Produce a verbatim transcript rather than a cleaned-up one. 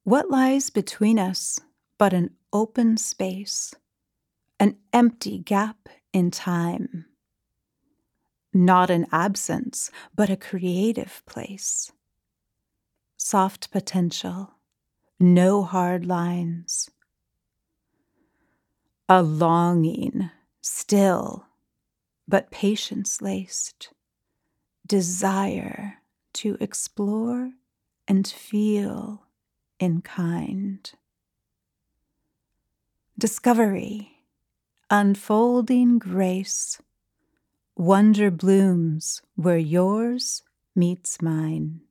What lies between us but an open space, an empty gap in time? Not an absence, but a creative place. Soft potential, no hard lines. A longing, still, but patience-laced. Desire to explore and feel in kind. Discovery, unfolding grace. Wonder blooms where yours meets mine.